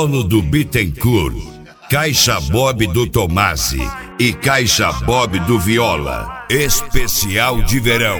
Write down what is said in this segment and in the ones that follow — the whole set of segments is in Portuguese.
Polo do Bittencourt, Caixa Bob do Tomasi e Caixa Bob do Viola. Especial de verão.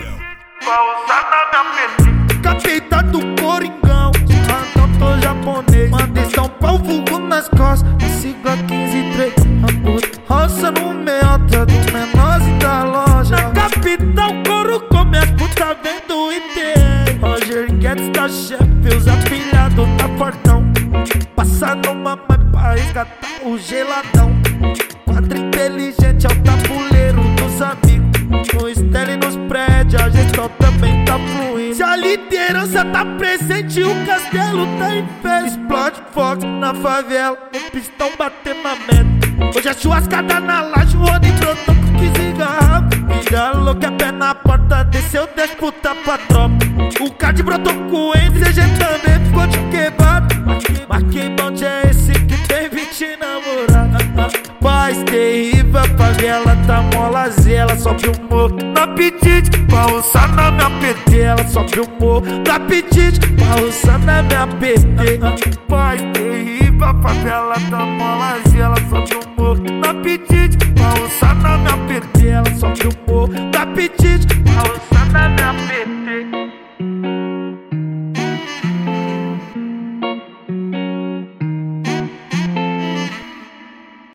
Capeta do Coringão, tô japonês. Mandei São Paulo, vulgo nas costas. Sigla 153, roça no meota dos menores da loja. Na capital, couro come as putas vendo IT. Roger Guedes da chefe, os afilhados tá portão. Passa numa mãe pra resgatar o geladão. Quadro inteligente é o tabuleiro dos amigos. No estela e nos prédios, a gestão também tá fluindo. Se a liderança tá presente, o castelo tá em fé. Explode fogo na favela, o pistão bater na meta. Hoje é churrascada na laje, o Rony brotou com 15 garrafas. Filha louca, pé na porta, desceu 10 puta pra tropa. O card brotou com o Enzo, CG também ficou de quebrado. Mas que bonde é esse que tem 20 namoradas? Paz terrível, a favela tá molazinha. Ela sobe o morro no apetite, pra roçar na minha PT. Ela sobe o morro no apetite, pra roçar na minha PT. Paz terrível, a favela tá molazinha. Ela sobe o morro no apetite, pra roçar na minha PT. Ela sobe o morro no apetite,